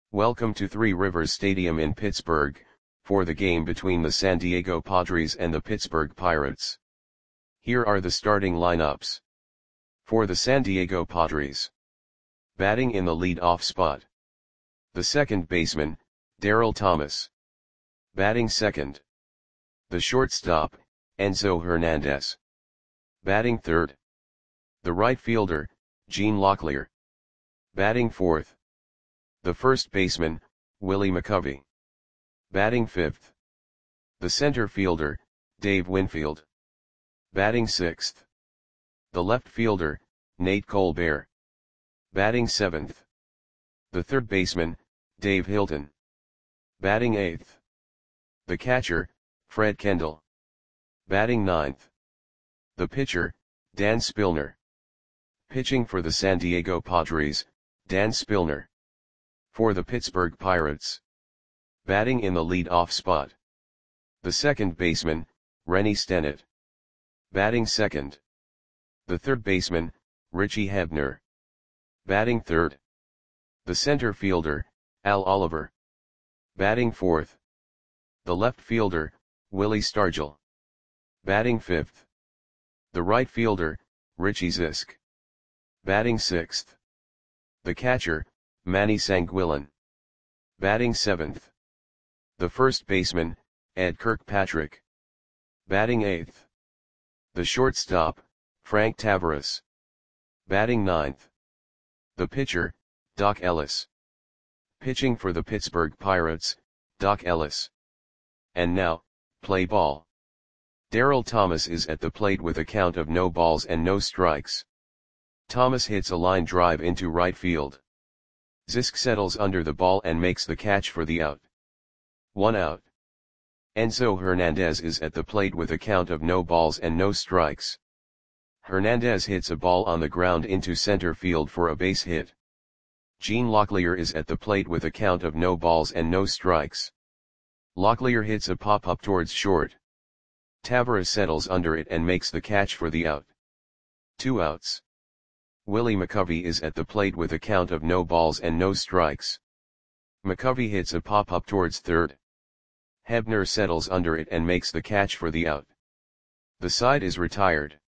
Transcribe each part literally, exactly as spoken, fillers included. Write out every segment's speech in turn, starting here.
Welcome to Three Rivers Stadium in Pittsburgh, for the game between the San Diego Padres and the Pittsburgh Pirates. Here are the starting lineups. For the San Diego Padres. Batting in the lead-off spot. The second baseman, Daryl Thomas. Batting second. The shortstop, Enzo Hernandez. Batting third. The right fielder, Gene Locklear. Batting fourth. The first baseman, Willie McCovey. Batting fifth. The center fielder, Dave Winfield. Batting sixth. The left fielder, Nate Colbert. Batting seventh. The third baseman, Dave Hilton. Batting eighth. The catcher, Fred Kendall. Batting ninth. The pitcher, Dan Spillner. Pitching for the San Diego Padres, Dan Spillner. For the Pittsburgh Pirates. Batting in the lead-off spot. The second baseman, Rennie Stennett. Batting second. The third baseman, Richie Hebner. Batting third. The center fielder, Al Oliver. Batting fourth. The left fielder, Willie Stargell. Batting fifth. The right fielder, Richie Zisk. Batting sixth. The catcher, Manny Sanguillen. Batting seventh. The first baseman, Ed Kirkpatrick. Batting eighth. The shortstop, Frank Tavares. Batting ninth. The pitcher, Doc Ellis. Pitching for the Pittsburgh Pirates, Doc Ellis. And now, play ball. Daryl Thomas is at the plate with a count of no balls and no strikes. Thomas hits a line drive into right field. Zisk settles under the ball and makes the catch for the out. One out. Enzo Hernandez is at the plate with a count of no balls and no strikes. Hernandez hits a ball on the ground into center field for a base hit. Gene Locklear is at the plate with a count of no balls and no strikes. Locklear hits a pop-up towards short. Tavares settles under it and makes the catch for the out. Two outs. Willie McCovey is at the plate with a count of no balls and no strikes. McCovey hits a pop-up towards third. Hebner settles under it and makes the catch for the out. The side is retired.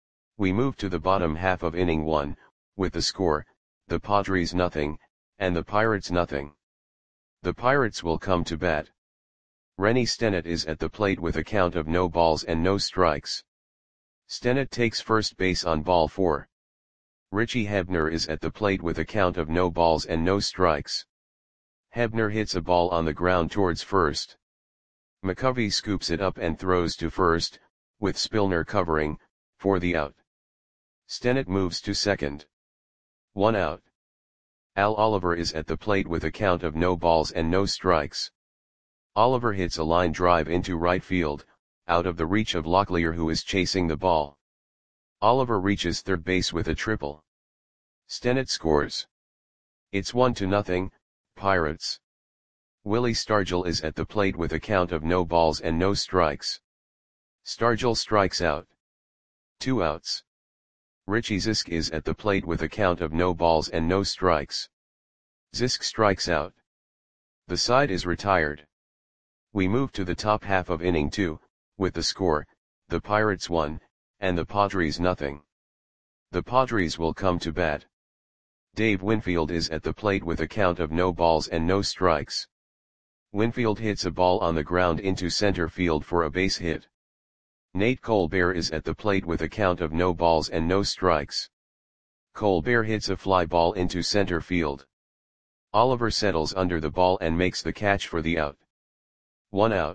We move to the bottom half of inning one, with the score, the Padres nothing, and the Pirates nothing. The Pirates will come to bat. Rennie Stennett is at the plate with a count of no balls and no strikes. Stennett takes first base on ball four. Richie Hebner is at the plate with a count of no balls and no strikes. Hebner hits a ball on the ground towards first. McCovey scoops it up and throws to first, with Spillner covering, for the out. Stennett moves to second. One out. Al Oliver is at the plate with a count of no balls and no strikes. Oliver hits a line drive into right field, out of the reach of Locklear, who is chasing the ball. Oliver reaches third base with a triple. Stennett scores. It's one to nothing, Pirates. Willie Stargell is at the plate with a count of no balls and no strikes. Stargell strikes out. Two outs. Richie Zisk is at the plate with a count of no balls and no strikes. Zisk strikes out. The side is retired. We move to the top half of inning two, with the score, the Pirates one, and the Padres nothing. The Padres will come to bat. Dave Winfield is at the plate with a count of no balls and no strikes. Winfield hits a ball on the ground into center field for a base hit. Nate Colbert is at the plate with a count of no balls and no strikes. Colbert hits a fly ball into center field. Oliver settles under the ball and makes the catch for the out. One out.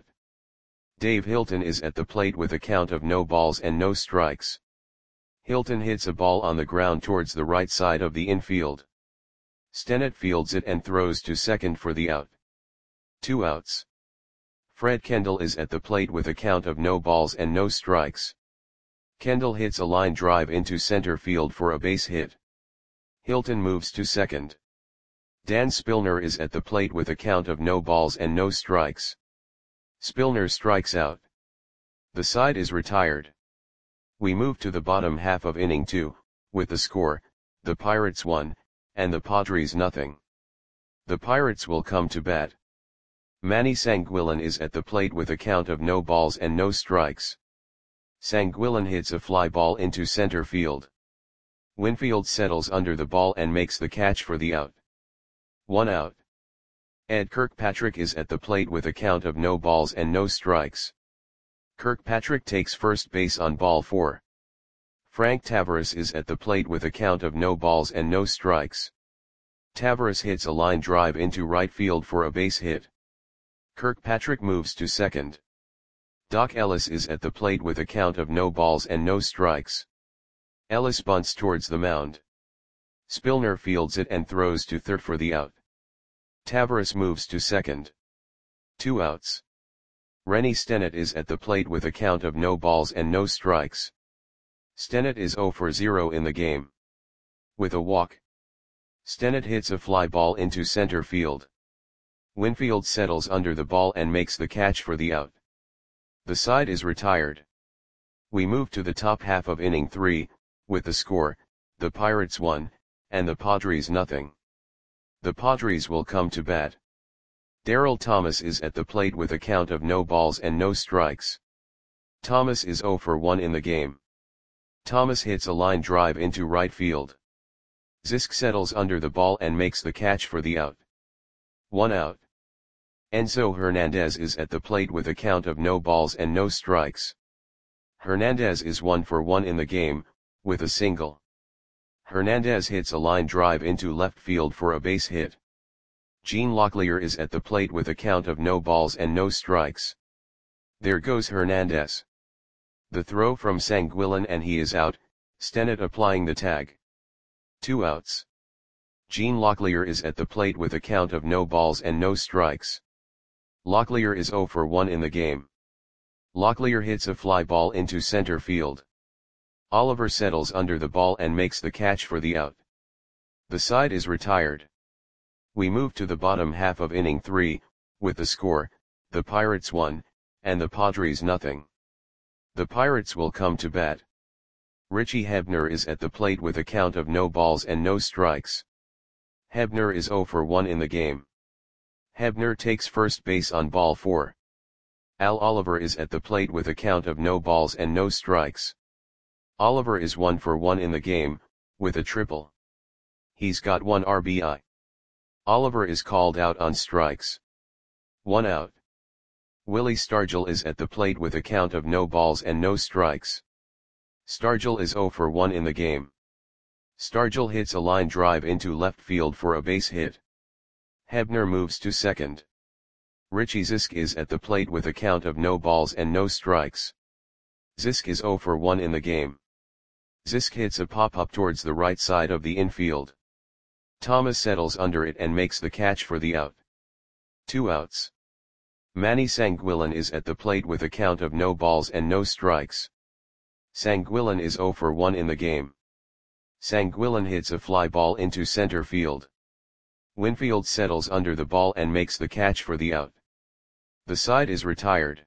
Dave Hilton is at the plate with a count of no balls and no strikes. Hilton hits a ball on the ground towards the right side of the infield. Stennett fields it and throws to second for the out. Two outs. Fred Kendall is at the plate with a count of no balls and no strikes. Kendall hits a line drive into center field for a base hit. Hilton moves to second. Dan Spillner is at the plate with a count of no balls and no strikes. Spillner strikes out. The side is retired. We move to the bottom half of inning two, with the score, the Pirates one, and the Padres nothing. The Pirates will come to bat. Manny Sanguillen is at the plate with a count of no balls and no strikes. Sanguillen hits a fly ball into center field. Winfield settles under the ball and makes the catch for the out. One out. Ed Kirkpatrick is at the plate with a count of no balls and no strikes. Kirkpatrick takes first base on ball four. Frank Tavares is at the plate with a count of no balls and no strikes. Tavares hits a line drive into right field for a base hit. Kirkpatrick moves to second. Doc Ellis is at the plate with a count of no balls and no strikes. Ellis bunts towards the mound. Spillner fields it and throws to third for the out. Tavares moves to second. Two outs. Rennie Stennett is at the plate with a count of no balls and no strikes. Stennett is zero for zero in the game. With a walk, Stennett hits a fly ball into center field. Winfield settles under the ball and makes the catch for the out. The side is retired. We move to the top half of inning three, with the score, the Pirates one, and the Padres nothing. The Padres will come to bat. Darryl Thomas is at the plate with a count of no balls and no strikes. Thomas is zero for one in the game. Thomas hits a line drive into right field. Zisk settles under the ball and makes the catch for the out. One out. Enzo Hernandez is at the plate with a count of no balls and no strikes. Hernandez is one for one in the game, with a single. Hernandez hits a line drive into left field for a base hit. Gene Locklear is at the plate with a count of no balls and no strikes. There goes Hernandez. The throw from Sanguillen and he is out, Stennett applying the tag. Two outs. Gene Locklear is at the plate with a count of no balls and no strikes. Locklear is zero for one in the game. Locklear hits a fly ball into center field. Oliver settles under the ball and makes the catch for the out. The side is retired. We move to the bottom half of inning three, with the score, the Pirates one, and the Padres nothing. The Pirates will come to bat. Richie Hebner is at the plate with a count of no balls and no strikes. Hebner is zero for one in the game. Hebner takes first base on ball four. Al Oliver is at the plate with a count of no balls and no strikes. Oliver is one for one in the game, with a triple. He's got one R B I. Oliver is called out on strikes. One out. Willie Stargell is at the plate with a count of no balls and no strikes. Stargell is zero for one in the game. Stargell hits a line drive into left field for a base hit. Hebner moves to second. Richie Zisk is at the plate with a count of no balls and no strikes. Zisk is zero for one in the game. Zisk hits a pop-up towards the right side of the infield. Thomas settles under it and makes the catch for the out. Two outs. Manny Sanguillen is at the plate with a count of no balls and no strikes. Sanguillen is zero for one in the game. Sanguillen hits a fly ball into center field. Winfield settles under the ball and makes the catch for the out. The side is retired.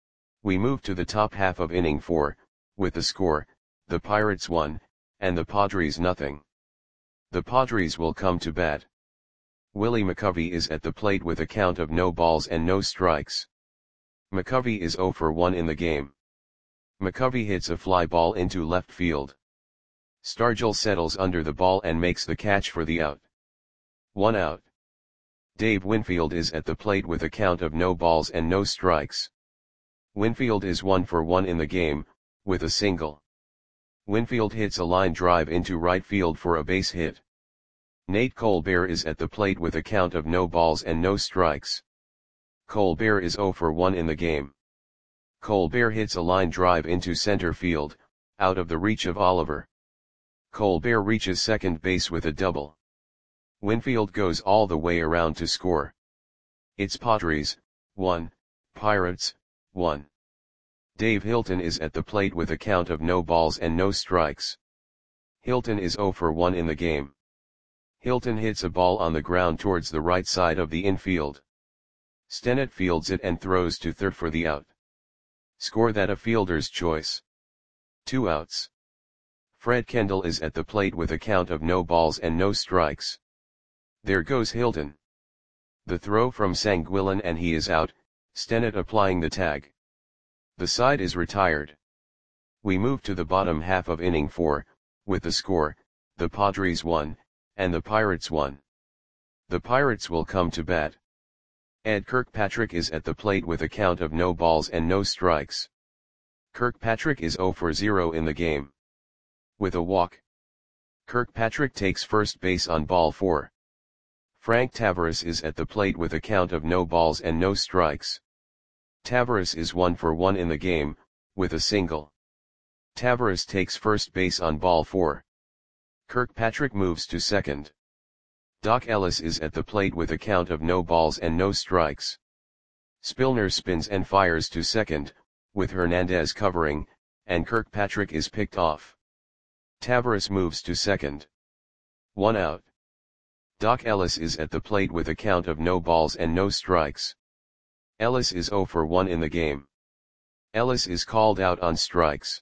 We move to the top half of inning four, with the score, the Pirates one, and the Padres nothing. The Padres will come to bat. Willie McCovey is at the plate with a count of no balls and no strikes. McCovey is zero for one in the game. McCovey hits a fly ball into left field. Stargell settles under the ball and makes the catch for the out. One out. Dave Winfield is at the plate with a count of no balls and no strikes. Winfield is one for one in the game, with a single. Winfield hits a line drive into right field for a base hit. Nate Colbert is at the plate with a count of no balls and no strikes. Colbert is zero for one in the game. Colbert hits a line drive into center field, out of the reach of Oliver. Colbert reaches second base with a double. Winfield goes all the way around to score. It's Padres, one, Pirates, one. Dave Hilton is at the plate with a count of no balls and no strikes. Hilton is zero for one in the game. Hilton hits a ball on the ground towards the right side of the infield. Stennett fields it and throws to third for the out. Score that a fielder's choice. Two outs. Fred Kendall is at the plate with a count of no balls and no strikes. There goes Hilton. The throw from Sanguilin and he is out, Stennett applying the tag. The side is retired. We move to the bottom half of inning four, with the score, the Padres one, and the Pirates one. The Pirates will come to bat. Ed Kirkpatrick is at the plate with a count of no balls and no strikes. Kirkpatrick is zero for zero in the game. With a walk. Kirkpatrick takes first base on ball four. Frank Taveras is at the plate with a count of no balls and no strikes. Taveras is one for one in the game, with a single. Taveras takes first base on ball four. Kirkpatrick moves to second. Doc Ellis is at the plate with a count of no balls and no strikes. Spillner spins and fires to second, with Hernandez covering, and Kirkpatrick is picked off. Taveras moves to second. One out. Doc Ellis is at the plate with a count of no balls and no strikes. Ellis is zero for one in the game. Ellis is called out on strikes.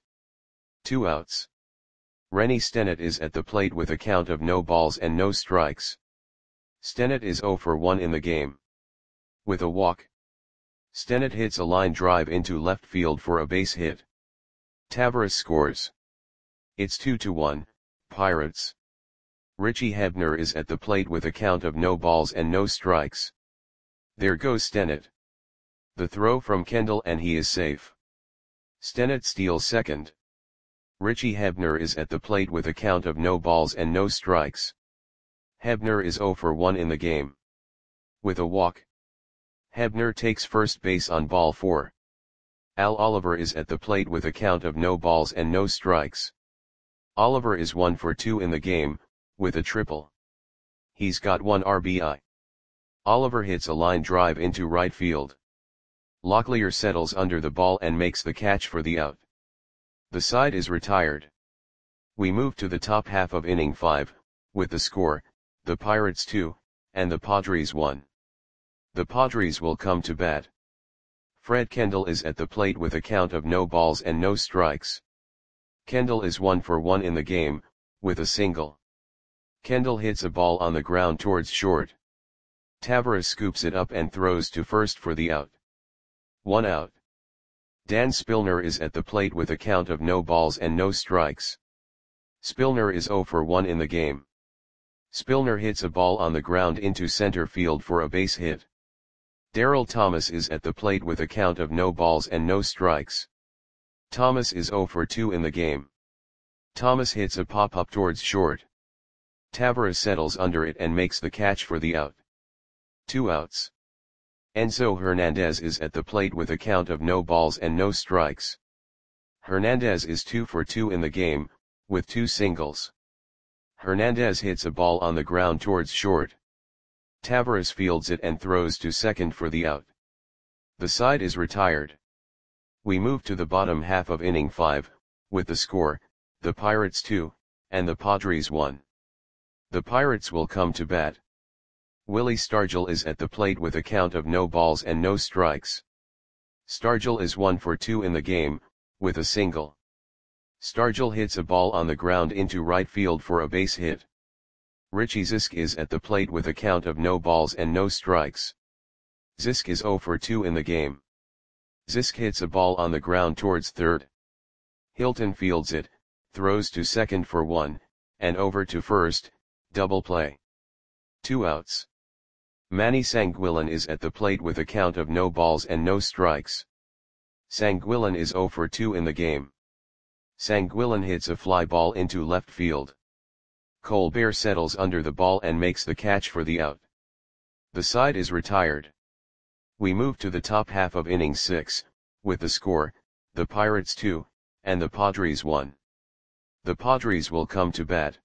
Two outs. Rennie Stennett is at the plate with a count of no balls and no strikes. Stennett is zero for one in the game. With a walk. Stennett hits a line drive into left field for a base hit. Taveras scores. It's two to one, Pirates. Richie Hebner is at the plate with a count of no balls and no strikes. There goes Stennett. The throw from Kendall and he is safe. Stennett steals second. Richie Hebner is at the plate with a count of no balls and no strikes. Hebner is zero for one in the game. With a walk. Hebner takes first base on ball four. Al Oliver is at the plate with a count of no balls and no strikes. Oliver is one for two in the game, with a triple. He's got one R B I. Oliver hits a line drive into right field. Locklear settles under the ball and makes the catch for the out. The side is retired. We move to the top half of inning five, with the score, the Pirates two, and the Padres one. The Padres will come to bat. Fred Kendall is at the plate with a count of no balls and no strikes. Kendall is one for one in the game, with a single. Kendall hits a ball on the ground towards short. Taveras scoops it up and throws to first for the out. One out. Dan Spillner is at the plate with a count of no balls and no strikes. Spillner is zero for one in the game. Spillner hits a ball on the ground into center field for a base hit. Darryl Thomas is at the plate with a count of no balls and no strikes. Thomas is zero for two in the game. Thomas hits a pop-up towards short. Taveras settles under it and makes the catch for the out. Two outs. Enzo Hernandez is at the plate with a count of no balls and no strikes. Hernandez is two for two in the game, with two singles. Hernandez hits a ball on the ground towards short. Taveras fields it and throws to second for the out. The side is retired. We move to the bottom half of inning five, with the score, the Pirates two, and the Padres one. The Pirates will come to bat. Willie Stargell is at the plate with a count of no balls and no strikes. Stargell is one for two in the game, with a single. Stargell hits a ball on the ground into right field for a base hit. Richie Zisk is at the plate with a count of no balls and no strikes. Zisk is zero for two in the game. Zisk hits a ball on the ground towards third. Hilton fields it, throws to second for one, and over to first, double play. Two outs. Manny Sanguilin is at the plate with a count of no balls and no strikes. Sanguilin is zero for two in the game. Sanguilin hits a fly ball into left field. Colbert settles under the ball and makes the catch for the out. The side is retired. We move to the top half of inning six, with the score, the Pirates two, and the Padres one. The Padres will come to bat.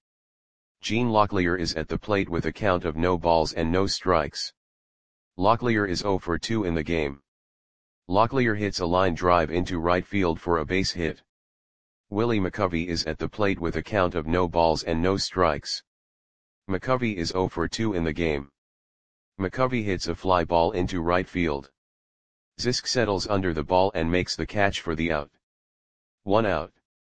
Gene Locklear is at the plate with a count of no balls and no strikes. Locklear is zero for two in the game. Locklear hits a line drive into right field for a base hit. Willie McCovey is at the plate with a count of no balls and no strikes. McCovey is zero for two in the game. McCovey hits a fly ball into right field. Zisk settles under the ball and makes the catch for the out. One out.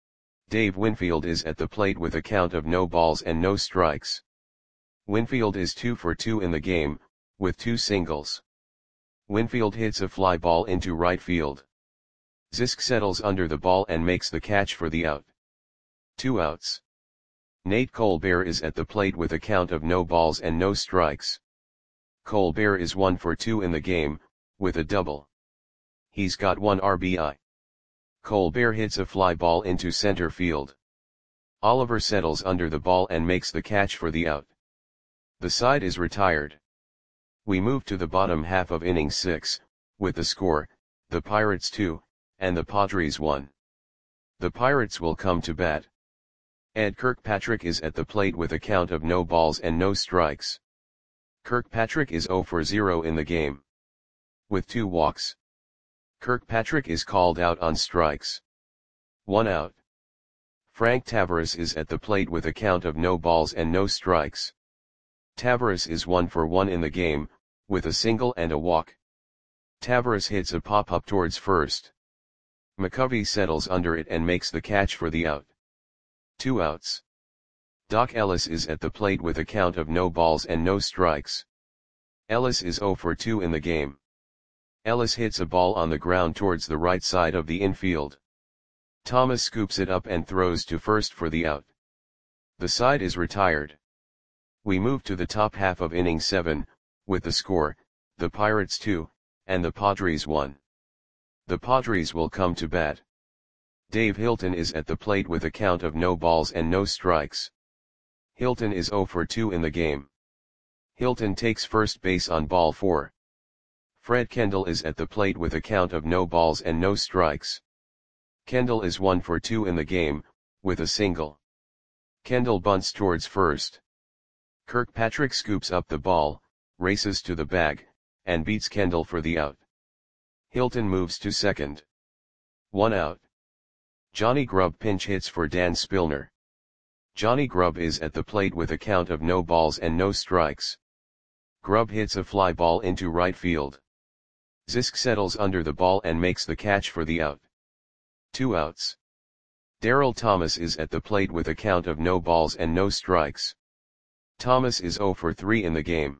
Dave Winfield is at the plate with a count of no balls and no strikes. Winfield is two for two in the game, with two singles. Winfield hits a fly ball into right field. Zisk settles under the ball and makes the catch for the out. Two outs. Nate Colbert is at the plate with a count of no balls and no strikes. Colbert is one for two in the game, with a double. He's got one R B I. Colbert hits a fly ball into center field. Oliver settles under the ball and makes the catch for the out. The side is retired. We move to the bottom half of inning six, with the score, the Pirates two, and the Padres one. The Pirates will come to bat. Ed Kirkpatrick is at the plate with a count of no balls and no strikes. Kirkpatrick is zero for zero in the game. With two walks. Kirkpatrick is called out on strikes. One out. Frank Tavares is at the plate with a count of no balls and no strikes. Tavares is one for one in the game, with a single and a walk. Tavares hits a pop-up towards first. McCovey settles under it and makes the catch for the out. Two outs. Doc Ellis is at the plate with a count of no balls and no strikes. Ellis is zero for two in the game. Ellis hits a ball on the ground towards the right side of the infield. Thomas scoops it up and throws to first for the out. The side is retired. We move to the top half of inning seven, with the score, the Pirates two, and the Padres one. The Padres will come to bat. Dave Hilton is at the plate with a count of no balls and no strikes. Hilton is zero for two in the game. Hilton takes first base on ball four. Fred Kendall is at the plate with a count of no balls and no strikes. Kendall is one for two in the game, with a single. Kendall bunts towards first. Kirkpatrick scoops up the ball, races to the bag, and beats Kendall for the out. Hilton moves to second. One out. Johnny Grubb pinch hits for Dan Spillner. Johnny Grubb is at the plate with a count of no balls and no strikes. Grubb hits a fly ball into right field. Zisk settles under the ball and makes the catch for the out. Two outs. Darryl Thomas is at the plate with a count of no balls and no strikes. Thomas is zero for three in the game.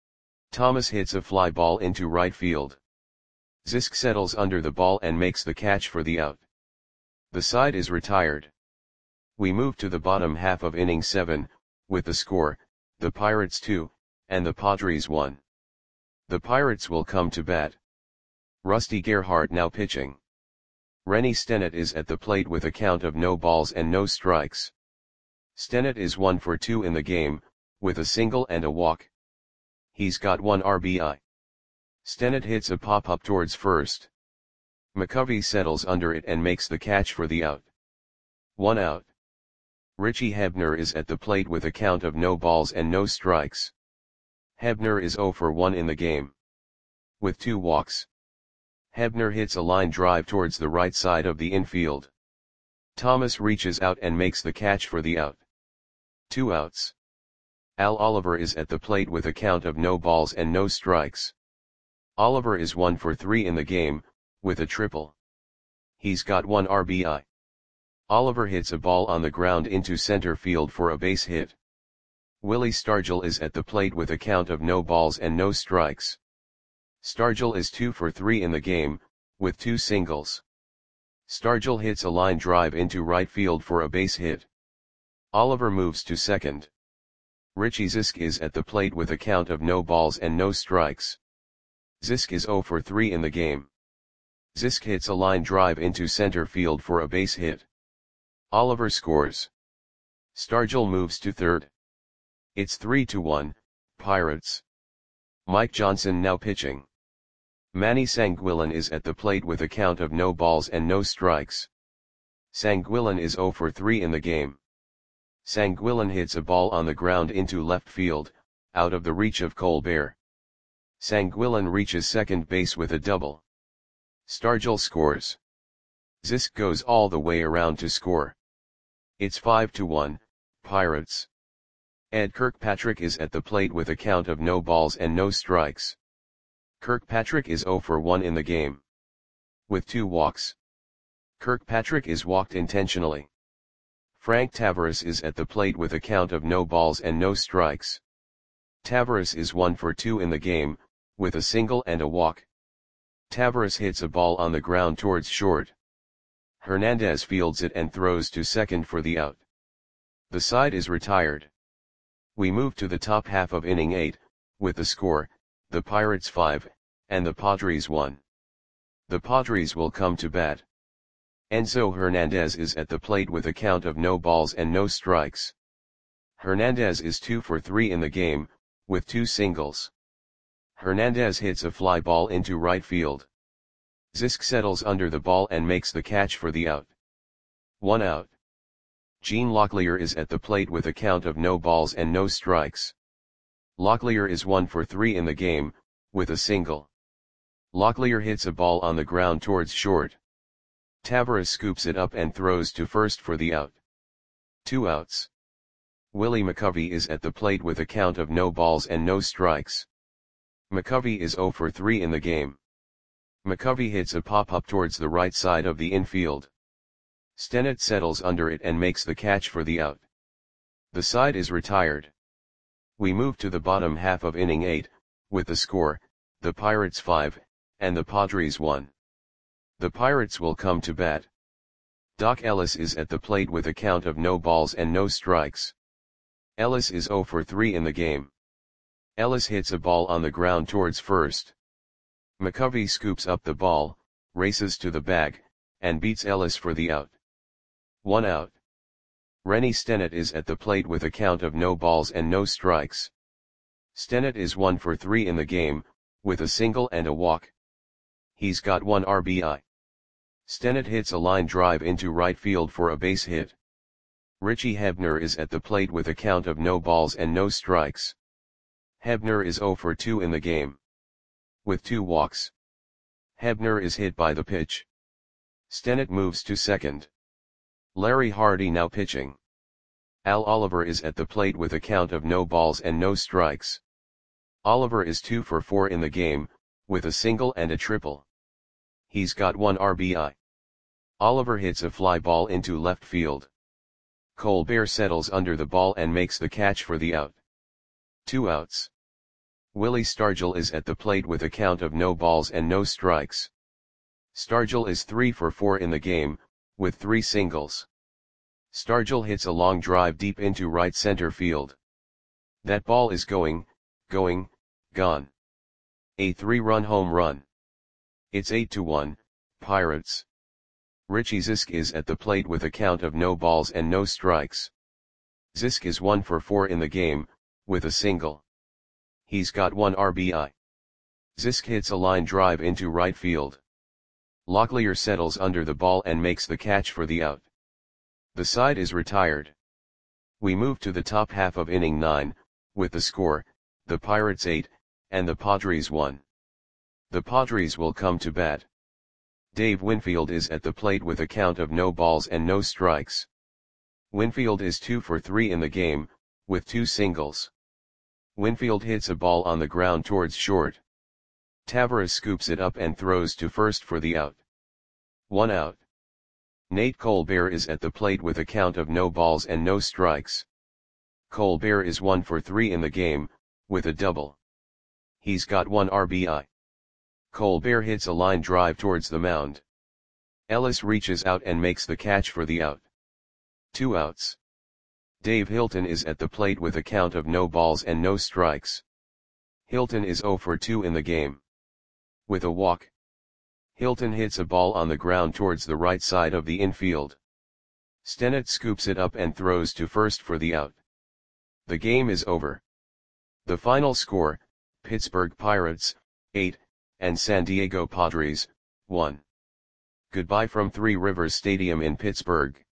Thomas hits a fly ball into right field. Zisk settles under the ball and makes the catch for the out. The side is retired. We move to the bottom half of inning seven, with the score, the Pirates two, and the Padres one. The Pirates will come to bat. Rusty Gerhardt now pitching. Rennie Stennett is at the plate with a count of no balls and no strikes. Stennett is one for two in the game, with a single and a walk. He's got one R B I. Stennett hits a pop-up towards first. McCovey settles under it and makes the catch for the out. One out. Richie Hebner is at the plate with a count of no balls and no strikes. Hebner is zero for one in the game. With two walks. Hebner hits a line drive towards the right side of the infield. Thomas reaches out and makes the catch for the out. Two outs. Al Oliver is at the plate with a count of no balls and no strikes. Oliver is one for three in the game, with a triple. He's got one R B I. Oliver hits a ball on the ground into center field for a base hit. Willie Stargell is at the plate with a count of no balls and no strikes. Stargell is two for three in the game, with two singles. Stargell hits a line drive into right field for a base hit. Oliver moves to second. Richie Zisk is at the plate with a count of no balls and no strikes. Zisk is zero for three in the game. Zisk hits a line drive into center field for a base hit. Oliver scores. Stargell moves to third. It's three to one, Pirates. Mike Johnson now pitching. Manny Sanguillen is at the plate with a count of no balls and no strikes. Sanguillen is zero for three in the game. Sanguillen hits a ball on the ground into left field, out of the reach of Colbert. Sanguillen reaches second base with a double. Stargell scores. Zisk goes all the way around to score. It's five to one, Pirates. Ed Kirkpatrick is at the plate with a count of no balls and no strikes. Kirkpatrick is zero for one in the game. With two walks. Kirkpatrick is walked intentionally. Frank Tavares is at the plate with a count of no balls and no strikes. Tavares is one for two in the game, with a single and a walk. Tavares hits a ball on the ground towards short. Hernandez fields it and throws to second for the out. The side is retired. We move to the top half of inning eight, with the score, the Pirates five, and the Padres one. The Padres will come to bat. Enzo Hernandez is at the plate with a count of no balls and no strikes. Hernandez is two for three in the game, with two singles. Hernandez hits a fly ball into right field. Zisk settles under the ball and makes the catch for the out. One out. Gene Locklear is at the plate with a count of no balls and no strikes. Locklear is one for three in the game, with a single. Locklear hits a ball on the ground towards short. Tavares scoops it up and throws to first for the out. Two outs. Willie McCovey is at the plate with a count of no balls and no strikes. McCovey is zero for three in the game. McCovey hits a pop-up towards the right side of the infield. Stennett settles under it and makes the catch for the out. The side is retired. We move to the bottom half of inning eight, with the score, the Pirates five, and the Padres one. The Pirates will come to bat. Doc Ellis is at the plate with a count of no balls and no strikes. Ellis is zero for three in the game. Ellis hits a ball on the ground towards first. McCovey scoops up the ball, races to the bag, and beats Ellis for the out. One out. Rennie Stennett is at the plate with a count of no balls and no strikes. Stennett is one for three in the game, with a single and a walk. He's got one R B I. Stennett hits a line drive into right field for a base hit. Richie Hebner is at the plate with a count of no balls and no strikes. Hebner is zero for two in the game. With two walks. Hebner is hit by the pitch. Stennett moves to second. Larry Hardy now pitching. Al Oliver is at the plate with a count of no balls and no strikes. Oliver is two for four in the game, with a single and a triple. He's got one R B I. Oliver hits a fly ball into left field. Colbert settles under the ball and makes the catch for the out. Two outs. Willie Stargell is at the plate with a count of no balls and no strikes. Stargell is three for four in the game, with three singles. Stargell hits a long drive deep into right center field. That ball is going, going, gone. A three-run home run. It's eight to one, Pirates. Richie Zisk is at the plate with a count of no balls and no strikes. Zisk is one for four in the game, with a single. He's got one R B I. Zisk hits a line drive into right field. Locklear settles under the ball and makes the catch for the out. The side is retired. We move to the top half of inning nine, with the score, the Pirates eight, and the Padres one. The Padres will come to bat. Dave Winfield is at the plate with a count of no balls and no strikes. Winfield is two for three in the game, with two singles. Winfield hits a ball on the ground towards short. Tavares scoops it up and throws to first for the out. One out. Nate Colbert is at the plate with a count of no balls and no strikes. Colbert is one for three in the game, with a double. He's got one R B I. Colbert hits a line drive towards the mound. Ellis reaches out and makes the catch for the out. Two outs. Dave Hilton is at the plate with a count of no balls and no strikes. Hilton is zero for two in the game. With a walk. Hilton hits a ball on the ground towards the right side of the infield. Stennett scoops it up and throws to first for the out. The game is over. The final score, Pittsburgh Pirates, eight, and San Diego Padres, one. Goodbye from Three Rivers Stadium in Pittsburgh.